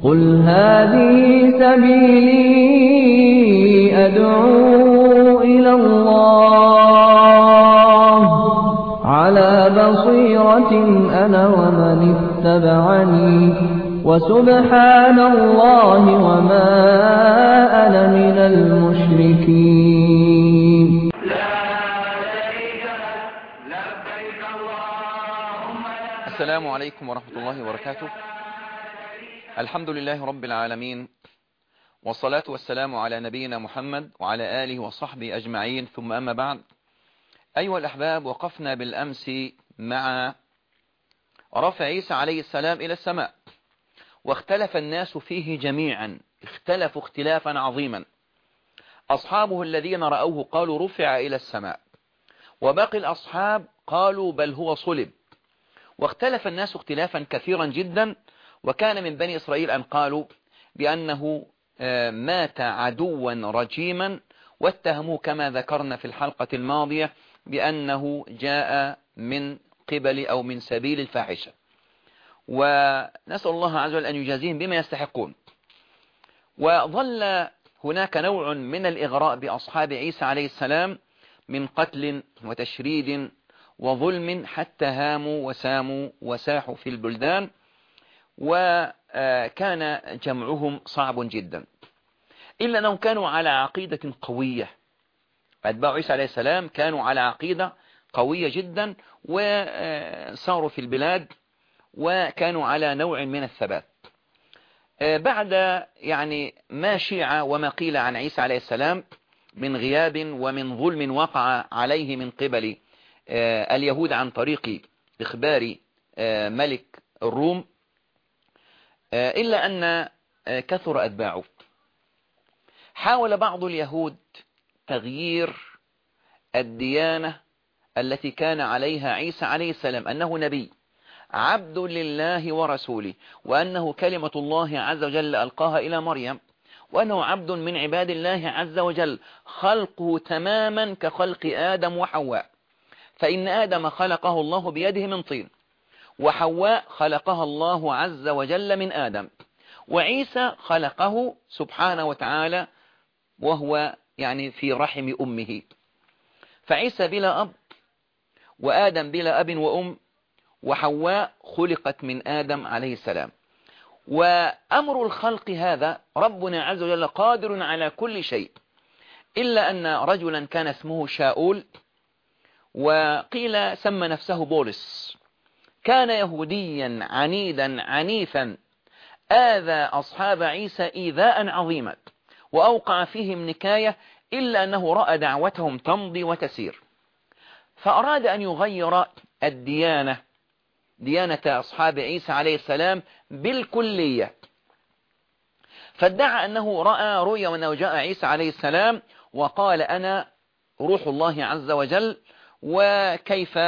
قل هذه سبيلي أدعو إلى الله على بصيرة أنا ومن اتبعني وسبحان الله وما أنا من المشركين. السلام عليكم ورحمة الله وبركاته. الحمد لله رب العالمين، والصلاة والسلام على نبينا محمد وعلى آله وصحبه أجمعين، ثم أما بعد. أيها الأحباب، وقفنا بالأمس مع رفع عيسى عليه السلام إلى السماء، واختلف الناس فيه جميعا، اختلفوا اختلافا عظيما. أصحابه الذين رأوه قالوا رفع إلى السماء، وباقي الأصحاب قالوا بل هو صلب. واختلف الناس اختلافا كثيرا جدا، وكان من بني إسرائيل أن قالوا بأنه مات عدوا رجيما، واتهموه كما ذكرنا في الحلقة الماضية بأنه جاء من قبل أو من سبيل الفاحشة، ونسأل الله عز وجل أن يجازيهم بما يستحقون. وظل هناك نوع من الإغراء بأصحاب عيسى عليه السلام من قتل وتشريد وظلم، حتى هاموا وساموا وساحوا في البلدان، وكان جمعهم صعب جدا، إلا أنهم كانوا على عقيدة قوية. أتباع عيسى عليه السلام كانوا على عقيدة قوية جدا، وصاروا في البلاد وكانوا على نوع من الثبات. بعد ما شيع وما قيل عن عيسى عليه السلام من غياب ومن ظلم وقع عليه من قبل اليهود عن طريق إخبار ملك الروم، إلا أن كثر أتباعه. حاول بعض اليهود تغيير الديانة التي كان عليها عيسى عليه السلام، أنه نبي عبد لله ورسوله، وأنه كلمة الله عز وجل ألقاها إلى مريم، وأنه عبد من عباد الله عز وجل، خلقه تماما كخلق آدم وحواء، فإن آدم خلقه الله بيده من طين، وحواء خلقها الله عز وجل من آدم، وعيسى خلقه سبحانه وتعالى وهو في رحم أمه. فعيسى بلا أب، وآدم بلا أب وأم، وحواء خلقت من آدم عليه السلام. وأمر الخلق هذا ربنا عز وجل قادر على كل شيء، إلا أن رجلا كان اسمه شاؤول، وقيل سمى نفسه بولس، كان يهوديا عنيدا عنيفا، آذى أصحاب عيسى إيذاء عظيما، وأوقع فيهم نكاية، إلا أنه رأى دعوتهم تمضي وتسير، فأراد أن يغير الديانة، ديانة أصحاب عيسى عليه السلام بالكلية. فادعى أنه رأى رؤيا وأنه جاء عيسى عليه السلام وقال أنا روح الله عز وجل، وكيف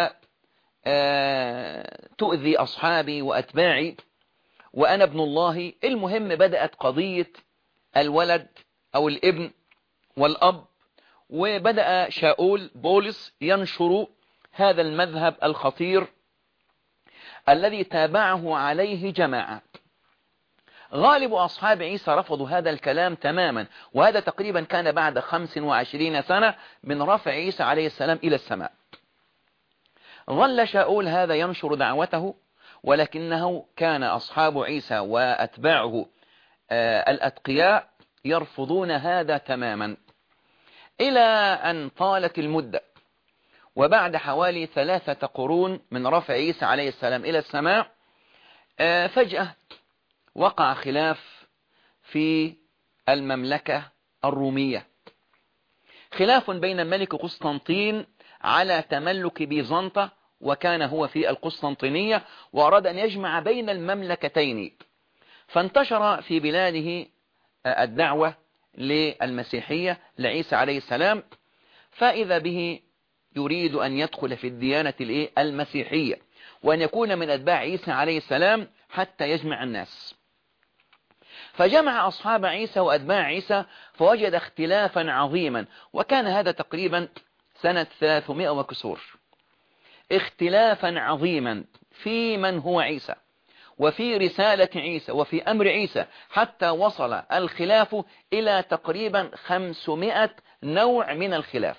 تؤذي أصحابي وأتباعي وأنا ابن الله. المهم بدأت قضية الولد أو الابن والأب، وبدأ شاؤول بولس ينشر هذا المذهب الخطير الذي تابعه عليه جماعة. غالب أصحاب عيسى رفضوا هذا الكلام تماما، وهذا تقريبا كان بعد 25 سنة من رفع عيسى عليه السلام إلى السماء. ظل شاؤول هذا ينشر دعوته، ولكنه كان أصحاب عيسى وأتباعه الأتقياء يرفضون هذا تماما، إلى أن طالت المدة، وبعد حوالي 3 قرون من رفع عيسى عليه السلام إلى السماء، فجأة وقع خلاف في المملكة الرومية، خلاف بين الملك قسطنطين على تملك بيزنطة، وكان هو في القسطنطينية، وأراد أن يجمع بين المملكتين، فانتشر في بلاده الدعوة للمسيحية لعيسى عليه السلام، فإذا به يريد أن يدخل في الديانة المسيحية، وأن يكون من أتباع عيسى عليه السلام حتى يجمع الناس. فجمع أصحاب عيسى وأتباع عيسى، فوجد اختلافا عظيما، وكان هذا تقريبا سنة 300 وكسور، اختلافا عظيما في من هو عيسى، وفي رسالة عيسى وفي أمر عيسى، حتى وصل الخلاف إلى تقريبا 500 نوع من الخلاف.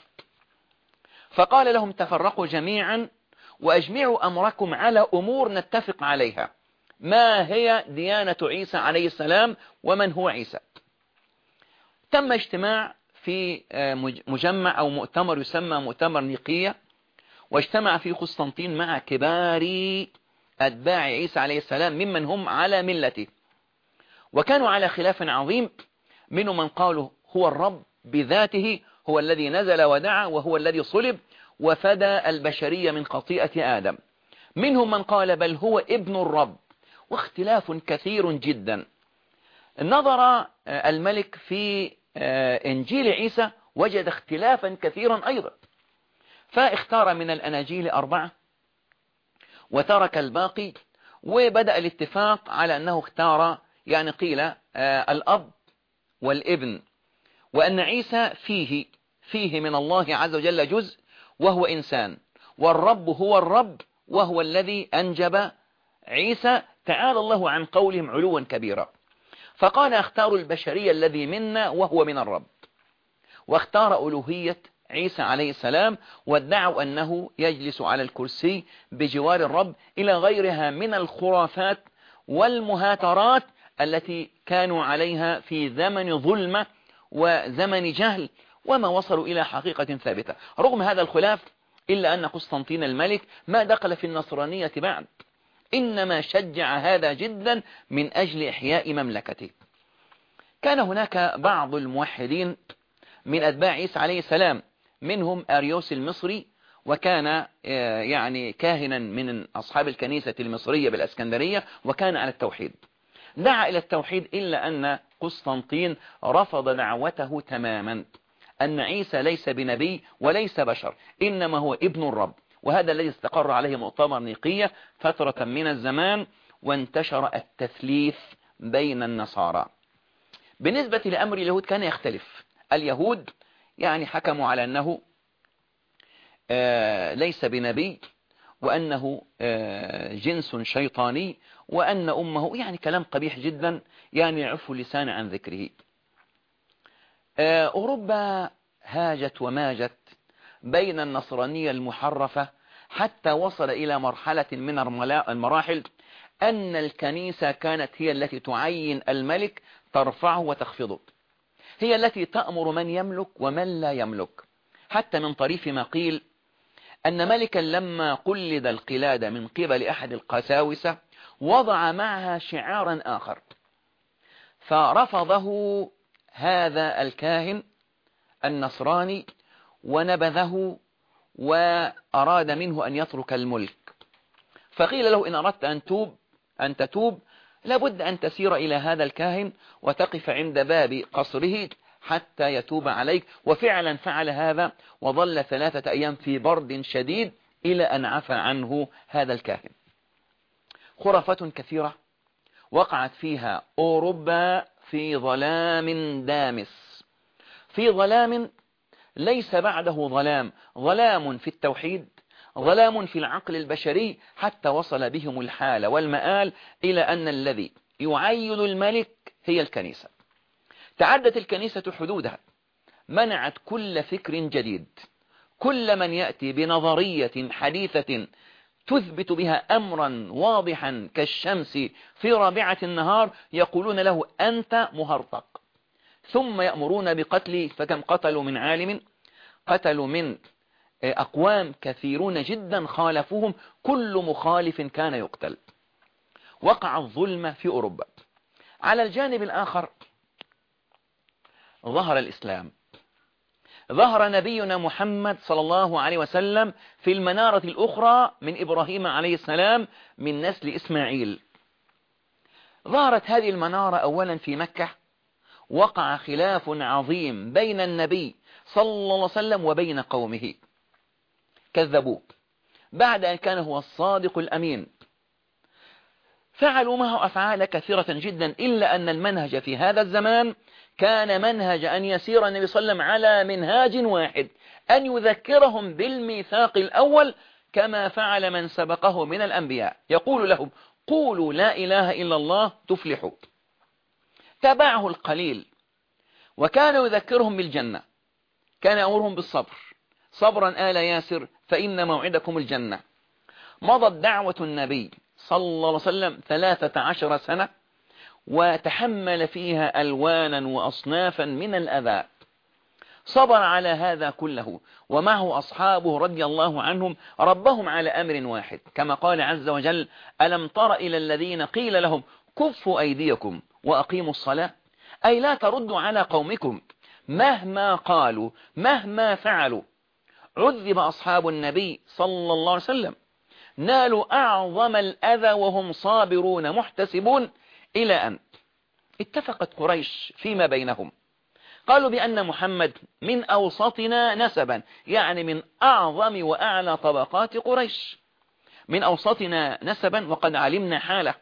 فقال لهم تفرقوا جميعا وأجمعوا أمركم على أمور نتفق عليها. ما هي ديانة عيسى عليه السلام ومن هو عيسى؟ تم اجتماع في مجمع أو مؤتمر يسمى مؤتمر نيقية، واجتمع في قسطنطين مع كبار أتباع عيسى عليه السلام ممن هم على ملته، وكانوا على خلاف عظيم. منهم من قالوا هو الرب بذاته، هو الذي نزل ودعا، وهو الذي صلب وفدى البشرية من خطيئة آدم. منهم من قال بل هو ابن الرب، واختلاف كثير جدا. نظر الملك في إنجيل عيسى وجد اختلافا كثيرا أيضا، فاختار من الأناجيل 4 وترك الباقي، وبدأ الاتفاق على أنه اختار يعني قيل الأب والابن، وأن عيسى فيه من الله عز وجل جزء وهو إنسان، والرب هو الرب وهو الذي أنجب عيسى، تعالى الله عن قولهم علوا كبيرا. فقال اختاروا البشرية الذي منا وهو من الرب، واختار ألوهية عيسى عليه السلام، وادعوا أنه يجلس على الكرسي بجوار الرب، إلى غيرها من الخرافات والمهاترات التي كانوا عليها في زمن ظلمة وزمن جهل، وما وصلوا إلى حقيقة ثابتة. رغم هذا الخلاف إلا أن قسطنطين الملك ما دخل في النصرانية بعد، إنما شجع هذا جدا من أجل إحياء مملكته. كان هناك بعض الموحدين من أتباع عيسى عليه السلام، منهم أريوس المصري، وكان يعني كاهنا من أصحاب الكنيسة المصرية بالأسكندرية، وكان على التوحيد، دعا إلى التوحيد، إلا أن قسطنطين رفض دعوته تماما، أن عيسى ليس بنبي وليس بشر، إنما هو ابن الرب. وهذا الذي استقر عليه مؤتمر نيقية فترة من الزمان، وانتشر التثليث بين النصارى. بالنسبة لأمر اليهود كان يختلف. اليهود يعني حكموا على أنه ليس بنبي، وأنه جنس شيطاني، وأن أمه، يعني كلام قبيح جدا، يعني يعف اللسان عن ذكره. أوروبا هاجت وماجت بين النصرانية المحرفة، حتى وصل إلى مرحلة من المراحل أن الكنيسة كانت هي التي تعين الملك، ترفعه وتخفضه، هي التي تأمر من يملك ومن لا يملك. حتى من طريف ما قيل أن ملكا لما قلد القلادة من قبل أحد القساوسة وضع معها شعارا آخر، فرفضه هذا الكاهن النصراني ونبذه، وأراد منه أن يترك الملك. فقيل له إن أردت أن تتوب لابد أن تسير إلى هذا الكاهن وتقف عند باب قصره حتى يتوب عليك. وفعلا فعل هذا، وظل 3 أيام في برد شديد إلى أن عفى عنه هذا الكاهن. خرافات كثيرة وقعت فيها أوروبا في ظلام دامس، في ظلام ليس بعده ظلام في التوحيد، ظلام في العقل البشري، حتى وصل بهم الحال والمآل إلى أن الذي يعين الملك هي الكنيسة. تعدت الكنيسة حدودها، منعت كل فكر جديد، كل من يأتي بنظرية حديثة تثبت بها أمرا واضحا كالشمس في رابعة النهار يقولون له أنت مهرطق، ثم يأمرون بقتله. فكم قتلوا من عالم، قتلوا من أقوام كثيرون جدا خالفوهم، كل مخالف كان يقتل. وقع الظلم في أوروبا. على الجانب الآخر ظهر الإسلام، ظهر نبينا محمد صلى الله عليه وسلم في المنارة الأخرى من إبراهيم عليه السلام من نسل إسماعيل. ظهرت هذه المنارة أولا في مكة، وقع خلاف عظيم بين النبي صلى الله عليه وسلم وبين قومه، كذبوه بعد أن كان هو الصادق الأمين، فعلوا معه أفعال كثيرة جدا، إلا أن المنهج في هذا الزمان كان منهج أن يسير النبي صلى الله عليه وسلم على منهاج واحد، أن يذكرهم بالميثاق الأول كما فعل من سبقه من الأنبياء، يقول لهم قولوا لا إله إلا الله تفلحوا. تابعه القليل وكان يذكرهم بالجنة، كان يأمرهم بالصبر، صبرا آل ياسر فإن موعدكم الجنة. مضت دعوة النبي صلى الله عليه وسلم 13 سنة، وتحمل فيها ألوانا وأصنافا من الأذى، صبر على هذا كله، ومعه أصحابه رضي الله عنهم ربهم على أمر واحد، كما قال عز وجل: ألم تر إلى الذين قيل لهم كفوا أيديكم وأقيموا الصلاة، أي لا تردوا على قومكم مهما قالوا مهما فعلوا. عذب أصحاب النبي صلى الله عليه وسلم، نالوا أعظم الأذى وهم صابرون محتسبون، إلى أن اتفقت قريش فيما بينهم، قالوا بأن محمد من أوسطنا نسبا، يعني من أعظم وأعلى طبقات قريش، من أوسطنا نسبا وقد علمنا حاله،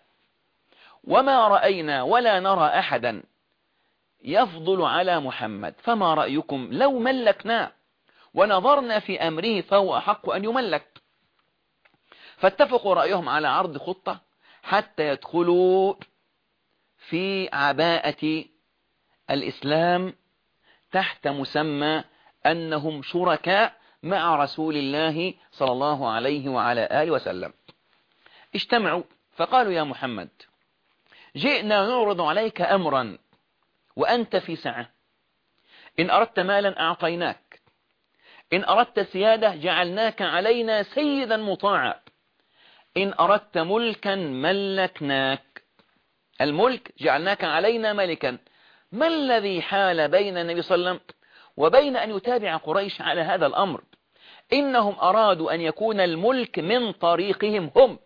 وما رأينا ولا نرى أحدا يفضل على محمد، فما رأيكم لو ملكناه ونظرنا في أمره فهو أحق أن يملك. فاتفقوا رأيهم على عرض خطة حتى يدخلوا في عباءة الإسلام تحت مسمى أنهم شركاء مع رسول الله صلى الله عليه وعلى آله وسلم. اجتمعوا فقالوا: يا محمد، جئنا نعرض عليك أمرا وأنت في سعة، إن أردت مالا أعطيناك، إن أردت سيادة جعلناك علينا سيدا مطاعا، إن أردت ملكا ملكناك، الملك جعلناك علينا ملكا. ما الذي حال بين النبي صلى الله عليه وسلم وبين أن يتابع قريش على هذا الأمر؟ إنهم أرادوا أن يكون الملك من طريقهم هم،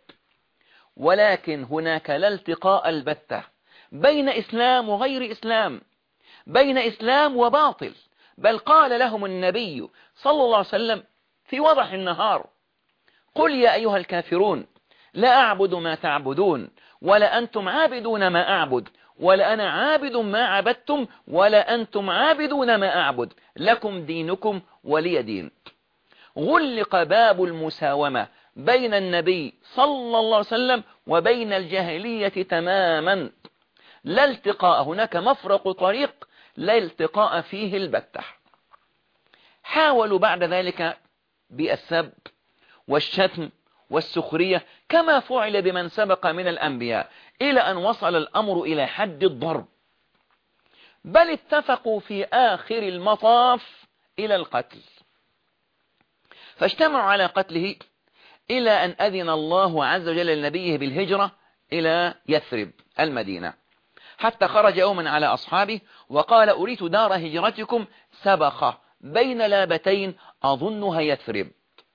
ولكن هناك لا التقاء البتة بين إسلام وغير إسلام، بين إسلام وباطل، بل قال لهم النبي صلى الله عليه وسلم في وضح النهار: قل يا أيها الكافرون لا أعبد ما تعبدون ولا أنتم عابدون ما أعبد ولا أنا عابد ما عبدتم ولا أنتم عابدون ما أعبد، لكم دينكم ولي دين. غلق باب المساومة بين النبي صلى الله عليه وسلم وبين الجاهلية تماما، لا التقاء، هناك مفرق طريق لا التقاء فيه البتة. حاولوا بعد ذلك بالسب والشتم والسخرية كما فعل بمن سبق من الأنبياء، إلى أن وصل الأمر إلى حد الضرب، بل اتفقوا في آخر المطاف إلى القتل، فاجتمعوا على قتله إلى أن أذن الله عز وجل لنبيه بالهجرة إلى يثرب المدينة، حتى خرج يوما على أصحابه وقال: أريد دار هجرتكم سبخة بين لابتين أظنها يثرب.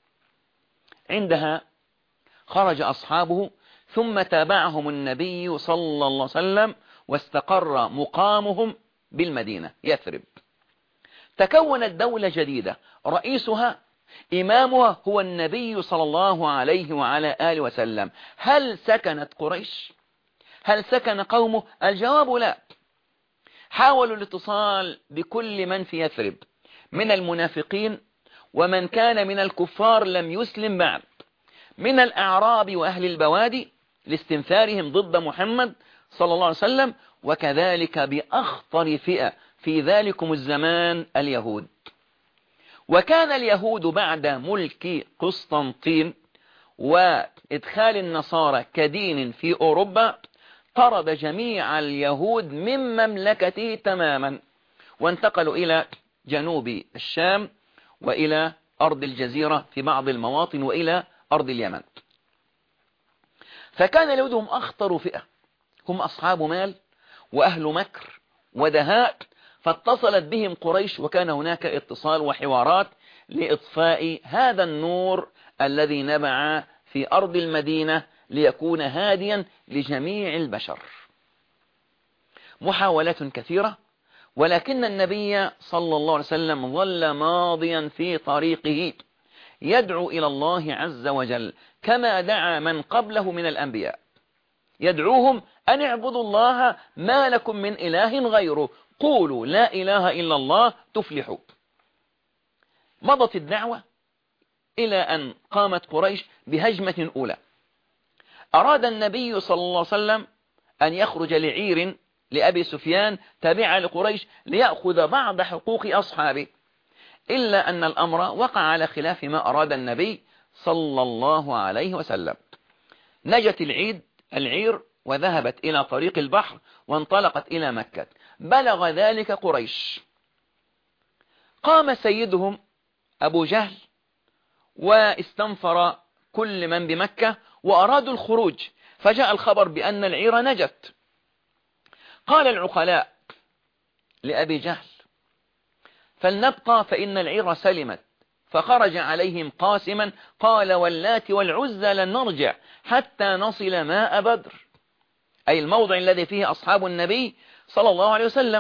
عندها خرج أصحابه، ثم تابعهم النبي صلى الله عليه وسلم واستقر مقامهم بالمدينة يثرب. تكونت دولة جديدة رئيسها إمامها هو النبي صلى الله عليه وعلى آله وسلم. هل سكنت قريش؟ هل سكن قومه؟ الجواب لا. حاولوا الاتصال بكل من في يثرب من المنافقين ومن كان من الكفار لم يسلم بعد، من الأعراب وأهل البوادي لاستنفارهم ضد محمد صلى الله عليه وسلم، وكذلك بأخطر فئة في ذلكم الزمان اليهود. وكان اليهود بعد ملك قسطنطين وإدخال النصارى كدين في أوروبا طرد جميع اليهود من مملكته تماما، وانتقلوا إلى جنوب الشام وإلى أرض الجزيرة في بعض المواطن وإلى أرض اليمن. فكان اليهود هم أخطر فئة، هم أصحاب مال وأهل مكر ودهاء، فاتصلت بهم قريش، وكان هناك اتصال وحوارات لإطفاء هذا النور الذي نبع في أرض المدينة ليكون هاديا لجميع البشر. محاولات كثيرة، ولكن النبي صلى الله عليه وسلم ظل ماضيا في طريقه يدعو إلى الله عز وجل كما دعا من قبله من الأنبياء، يدعوهم أن اعبدوا الله ما لكم من إله غيره، قولوا لا إله إلا الله تفلحوا. مضت الدعوة إلى أن قامت قريش بهجمة أولى. أراد النبي صلى الله عليه وسلم أن يخرج لعير لأبي سفيان تابعة لقريش ليأخذ بعض حقوق أصحابه، إلا أن الأمر وقع على خلاف ما أراد النبي صلى الله عليه وسلم. نجت العير وذهبت إلى طريق البحر وانطلقت إلى مكة. بلغ ذلك قريش، قام سيدهم أبو جهل واستنفر كل من بمكة وأرادوا الخروج، فجاء الخبر بأن العير نجت. قال العقلاء لأبي جهل: فلنبقى فإن العير سلمت. فخرج عليهم قاسما قال: واللات والعزى لن نرجع حتى نصل ماء بدر، أي الموضع الذي فيه أصحاب النبي صلى الله عليه وسلم،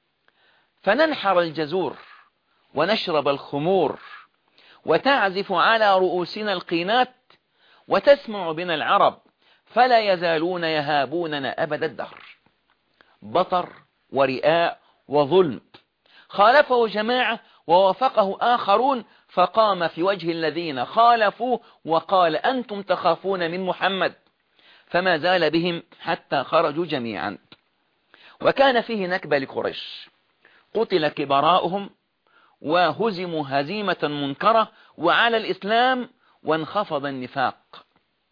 فننحر الجزور ونشرب الخمور وتعزف على رؤوسنا القينات وتسمع بنا العرب فلا يزالون يهابوننا أبد الدهر. بطر ورئاء وظلم. خالفه جماعة ووافقه آخرون، فقام في وجه الذين خالفوا وقال: أنتم تخافون من محمد، فما زال بهم حتى خرجوا جميعا. وكان فيه نكبة لقريش، قتل كبراؤهم وهزموا هزيمة منكرة وعلى الإسلام، وانخفض النفاق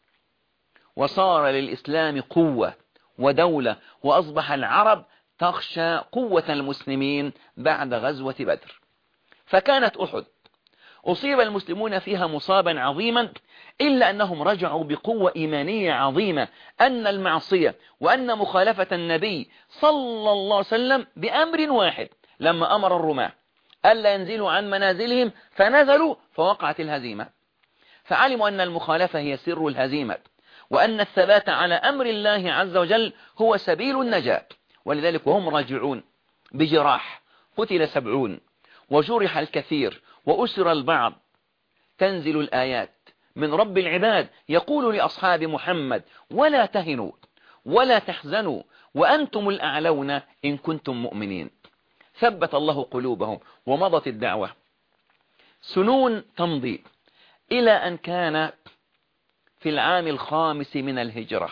وصار للإسلام قوة ودولة، وأصبح العرب تخشى قوة المسلمين بعد غزوة بدر. فكانت أحد أصيب المسلمون فيها مصابا عظيما، إلا أنهم رجعوا بقوة إيمانية عظيمة أن المعصية وأن مخالفة النبي صلى الله عليه وسلم بأمر واحد. لما أمر الرماة ألا ينزلوا عن منازلهم فنزلوا، فوقعت الهزيمة، فعلموا أن المخالفة هي سر الهزيمة، وأن الثبات على أمر الله عز وجل هو سبيل النجاة. ولذلك وهم راجعون بجراح قتل 70 وجرح الكثير وأسر البعض، تنزل الآيات من رب العباد يقول لأصحاب محمد: ولا تهنوا ولا تحزنوا وأنتم الأعلون إن كنتم مؤمنين. ثبت الله قلوبهم ومضت الدعوة. سنون تمضي إلى أن كان في العام 5 من الهجرة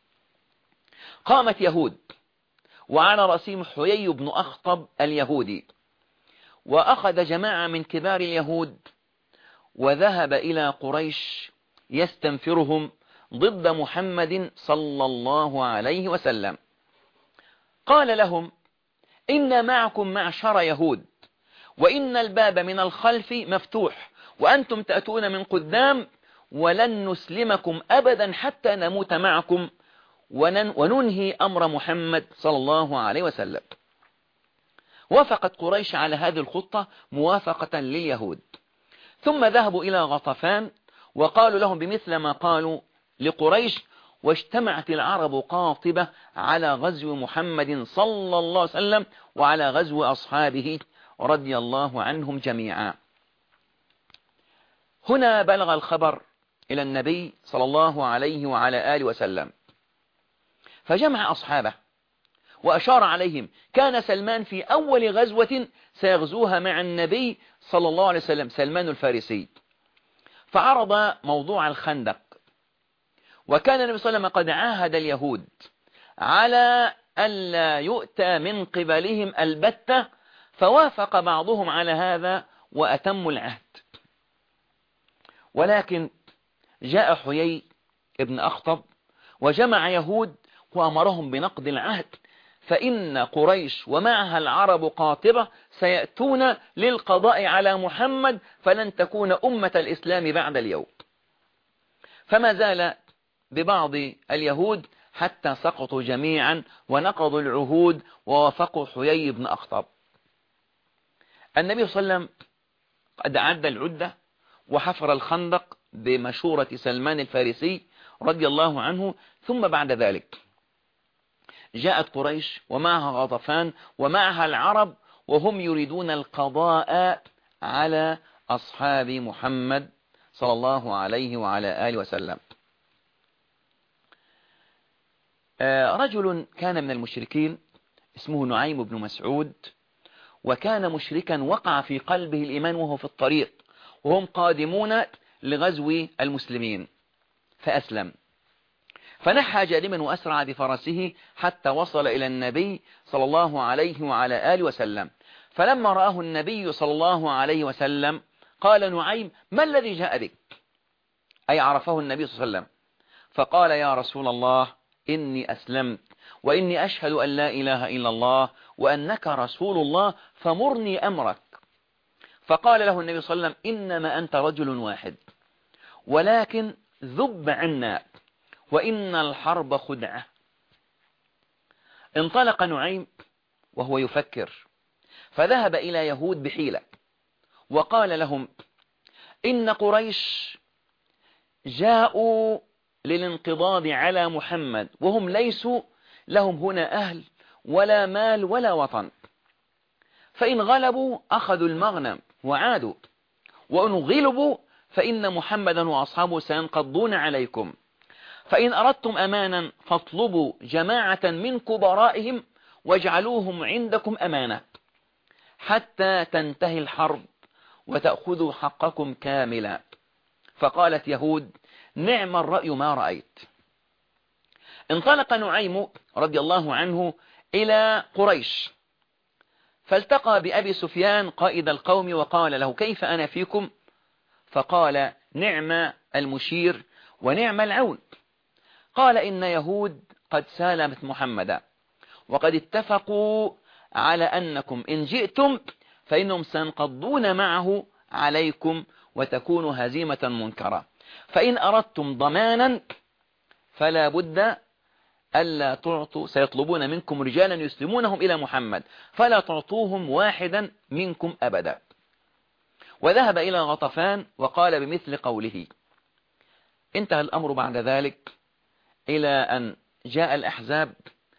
قامت يهود، وعلى رأسهم حيي بن أخطب اليهودي، وأخذ جماعة من كبار اليهود وذهب إلى قريش يستنفرهم ضد محمد صلى الله عليه وسلم. قال لهم: إن معكم معشر يهود، وإن الباب من الخلف مفتوح، وأنتم تأتون من قدام، ولن نسلمكم أبدا حتى نموت معكم وننهي أمر محمد صلى الله عليه وسلم. وافقت قريش على هذه الخطة موافقة لليهود، ثم ذهبوا إلى غطفان وقالوا لهم بمثل ما قالوا لقريش، واجتمعت العرب قاطبة على غزو محمد صلى الله عليه وسلم وعلى غزو أصحابه رضي الله عنهم جميعا. هنا بلغ الخبر إلى النبي صلى الله عليه وعلى آله وسلم، فجمع أصحابه وأشار عليهم. كان سلمان في أول غزوة سيغزوها مع النبي صلى الله عليه وسلم، سلمان الفارسي، فعرض موضوع الخندق. وكان النبي صلى الله عليه وسلم قد عاهد اليهود على ألا يؤتى من قبلهم البتة، فوافق بعضهم على هذا وأتموا العهد. ولكن جاء حيي ابن أخطب وجمع يهود وأمرهم بنقض العهد، فإن قريش ومعها العرب قاطبة سيأتون للقضاء على محمد، فلن تكون أمة الإسلام بعد اليوم. فما زال ببعض اليهود حتى سقطوا جميعا ونقضوا العهود ووافقوا حيي بن أخطب. النبي صلى الله عليه وسلم قد أعد العدة وحفر الخندق بمشورة سلمان الفارسي رضي الله عنه. ثم بعد ذلك جاءت قريش ومعها غطفان ومعها العرب، وهم يريدون القضاء على أصحاب محمد صلى الله عليه وعلى آله وسلم. رجل كان من المشركين اسمه نعيم بن مسعود، وكان مشركا وقع في قلبه الإيمان وهو في الطريق، وهم قادمون لغزو المسلمين، فأسلم. فنحى جانبا وأسرع بفرسه حتى وصل إلى النبي صلى الله عليه وعلى آله وسلم. فلما رآه النبي صلى الله عليه وسلم قال نعيم: ما الذي جاء بك؟ أي عرفه النبي صلى الله عليه وسلم. فقال: يا رسول الله، إني أسلمت وإني أشهد أن لا إله إلا الله وأنك رسول الله، فمرني أمرك. فقال له النبي صلى الله عليه وسلم: إنما أنت رجل واحد، ولكن ذب عنا، وإن الحرب خدعة. انطلق نعيم وهو يفكر، فذهب إلى يهود بحيلة وقال لهم: إن قريش جاءوا للانقضاض على محمد، وهم ليسوا لهم هنا أهل ولا مال ولا وطن، فإن غلبوا أخذوا المغنم وعادوا، وإن غلبوا فإن محمدا وأصحابه سينقضون عليكم، فإن أردتم أمانا فاطلبوا جماعة من كبرائهم واجعلوهم عندكم أمانة حتى تنتهي الحرب وتأخذوا حقكم كاملا. فقالت يهود: نعم الرأي ما رأيت. انطلق نعيم رضي الله عنه إلى قريش، فالتقى بأبي سفيان قائد القوم وقال له: كيف أنا فيكم؟ فقال: نعم المشير ونعم العون. قال: إن يهود قد سالمت محمدا، وقد اتفقوا على أنكم إن جئتم فإنهم سينقضون معه عليكم وتكون هزيمة منكرة، فإن أردتم ضمانا فلا بد ألا تعطوا، سيطلبون منكم رجالا يسلمونهم إلى محمد، فلا تعطوهم واحدا منكم أبدا. وذهب إلى غطفان وقال بمثل قوله. انتهى الأمر بعد ذلك إلى أن جاء الأحزاب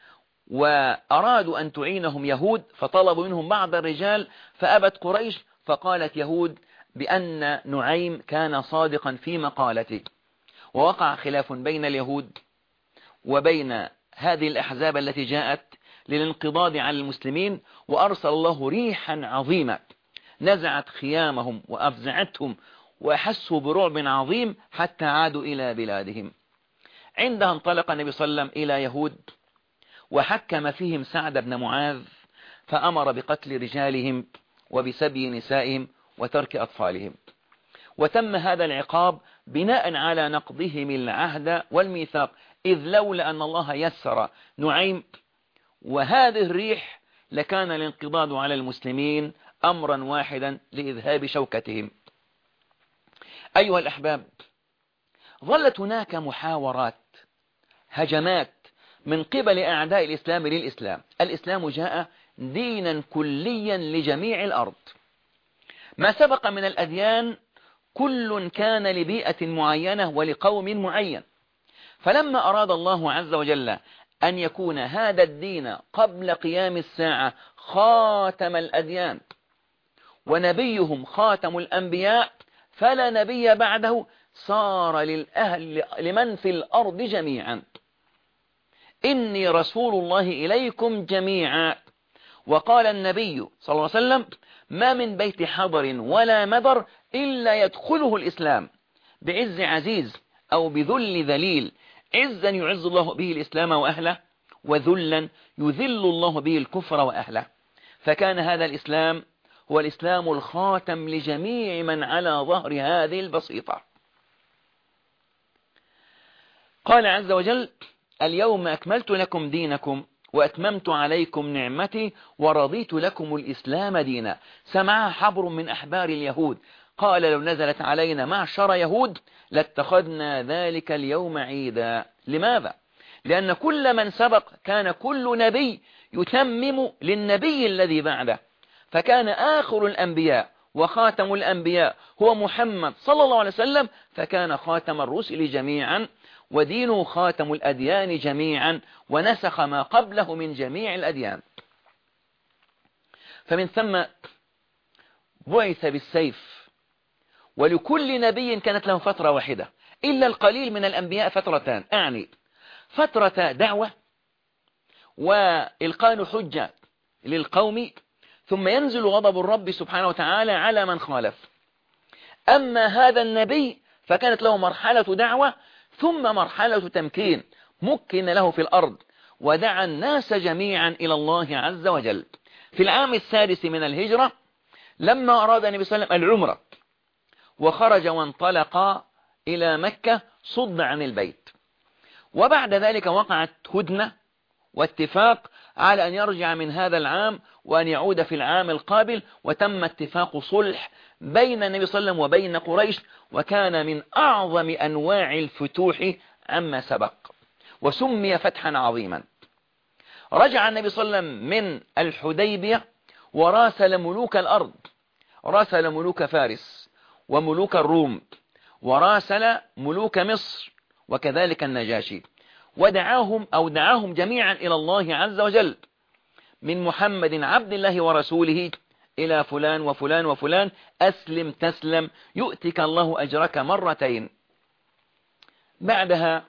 وأرادوا أن تعينهم يهود، فطلبوا منهم بعض الرجال فأبت قريش، فقالت يهود بأن نعيم كان صادقا في مقالته، ووقع خلاف بين اليهود وبين هذه الأحزاب التي جاءت للانقضاض على المسلمين، وأرسل الله ريحا عظيمة نزعت خيامهم وأفزعتهم وأحسوا برعب عظيم حتى عادوا إلى بلادهم. عندها انطلق النبي صلى الله عليه وسلم إلى يهود وحكم فيهم سعد بن معاذ، فأمر بقتل رجالهم وبسبي نسائهم وترك أطفالهم، وتم هذا العقاب بناء على نقضهم العهد والميثاق، إذ لولا أن الله يسر نعيم وهذه الريح لكان الانقضاض على المسلمين أمرا واحدا لإذهاب شوكتهم. أيها الأحباب، ظلت هناك محاورات، هجمات من قبل أعداء الإسلام للإسلام. الإسلام جاء دينا كليا لجميع الأرض. ما سبق من الأديان كل كان لبيئة معينة ولقوم معين، فلما أراد الله عز وجل أن يكون هذا الدين قبل قيام الساعة خاتم الأديان ونبيهم خاتم الأنبياء، فلا نبي بعده، صار للأهل لمن في الأرض جميعا: إني رسول الله إليكم جميعا. وقال النبي صلى الله عليه وسلم: ما من بيت حضر ولا مدر إلا يدخله الإسلام بعز عزيز أو بذل ذليل، عزا يعز الله به الإسلام وأهله، وذلا يذل الله به الكفر وأهله. فكان هذا الإسلام هو الإسلام الخاتم لجميع من على ظهر هذه البسيطة. قال عز وجل: اليوم أكملت لكم دينكم وأتممت عليكم نعمتي ورضيت لكم الإسلام دينا. سمعها حبر من أحبار اليهود، قال: لو نزلت علينا معشر يهود لاتخذنا ذلك اليوم عيدا. لماذا؟ لأن كل من سبق كان كل نبي يتمم للنبي الذي بعده، فكان آخر الأنبياء وخاتم الأنبياء هو محمد صلى الله عليه وسلم، فكان خاتم الرسل جميعا، ودينه خاتم الأديان جميعا، ونسخ ما قبله من جميع الأديان. فمن ثم بعث بالسيف، ولكل نبي كانت له فترة واحدة، إلا القليل من الأنبياء فترتان، أعني فترة دعوة وإلقاء حجة للقوم، ثم ينزل غضب الرب سبحانه وتعالى على من خالف. أما هذا النبي فكانت له مرحلة دعوة ثم مرحلة تمكين، مكن له في الأرض ودعا الناس جميعا إلى الله عز وجل. في العام السادس من الهجرة لما أراد النبي صلى الله عليه وسلم العمرة وخرج وانطلق إلى مكة صد عن البيت، وبعد ذلك وقعت هدنة واتفاق على أن يرجع من هذا العام وأن يعود في العام القابل، وتم اتفاق صلح بين النبي صلى الله عليه وسلم وبين قريش، وكان من أعظم أنواع الفتوح عما سبق وسمي فتحا عظيما. رجع النبي صلى الله عليه وسلم من الحديبية وراسل ملوك الأرض، راسل ملوك فارس وملوك الروم وراسل ملوك مصر وكذلك النجاشي، دعاهم جميعا إلى الله عز وجل، من محمد عبد الله ورسوله إلى فلان وفلان وفلان، أسلم تسلم يؤتك الله أجرك مرتين. بعدها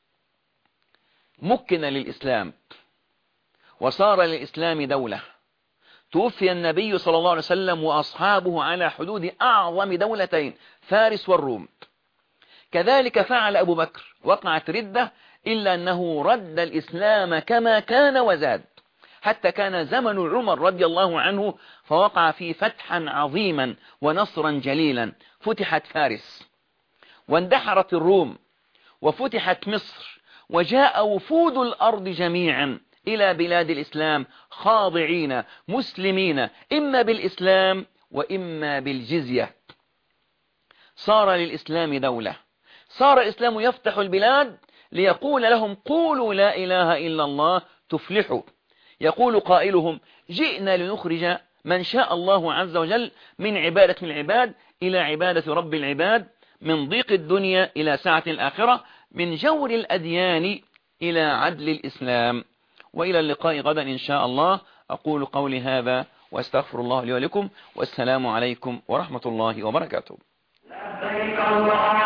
مكن للإسلام وصار للإسلام دولة. توفي النبي صلى الله عليه وسلم وأصحابه على حدود أعظم دولتين، فارس والروم. كذلك فعل أبو بكر، وقعت ردة إلا أنه رد الإسلام كما كان وزاد، حتى كان زمن عمر رضي الله عنه فوقع فيه فتحا عظيما ونصرا جليلا. فتحت فارس واندحرت الروم وفتحت مصر، وجاء وفود الأرض جميعا إلى بلاد الإسلام خاضعين مسلمين، إما بالإسلام وإما بالجزية. صار للإسلام دولة، صار الإسلام يفتح البلاد ليقول لهم قولوا لا إله إلا الله تفلحوا. يقول قائلهم جئنا لنخرج من شاء الله عز وجل من عبادة العباد إلى عبادة رب العباد، من ضيق الدنيا إلى سعة الآخرة، من جور الأديان إلى عدل الإسلام. وإلى اللقاء غدا إن شاء الله. أقول قولي هذا واستغفر الله لي ولكم، والسلام عليكم ورحمة الله وبركاته.